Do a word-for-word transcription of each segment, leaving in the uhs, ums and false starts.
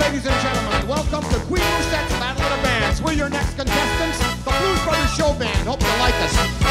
ladies and gentlemen, welcome to Queen Rosette's Battle of the Bands. We're your next contestants, the Blues Brothers Show Band. Hope you like us.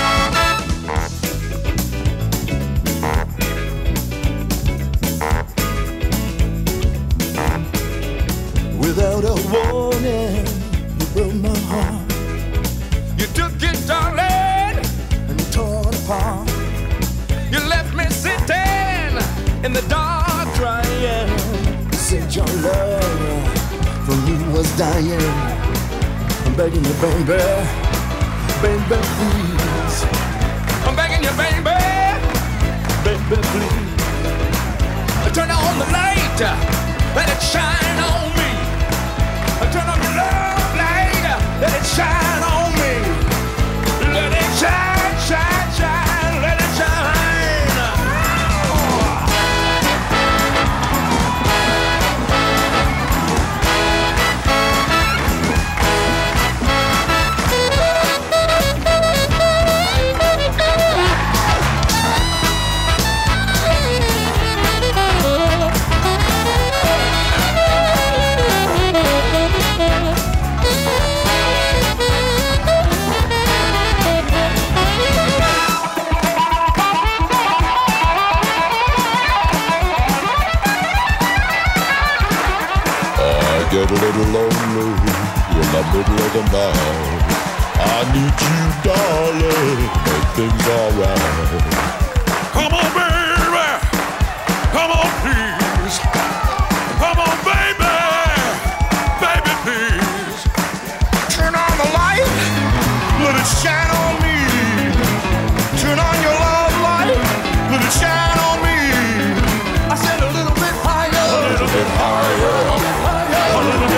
Without a warning, you broke my heart. You took it, darling, and you tore it apart. You left me sitting in the dark, crying. You said your love for me was dying. I'm begging you, baby, baby, please. I'm begging you, baby, baby, please. Turn on the light, let it shine on me. Turn on your love light, let it shine on me. Let it shine, shine, shine, let it shine. Get a little lonely in the middle of the night. I need you, darling, make things alright. Come on, baby, come on, please. Come on, baby, baby, please. Turn on the light, let it shine on me. Turn on your love light, let it shine on me. I said a little bit higher, a little bit higher. A little bit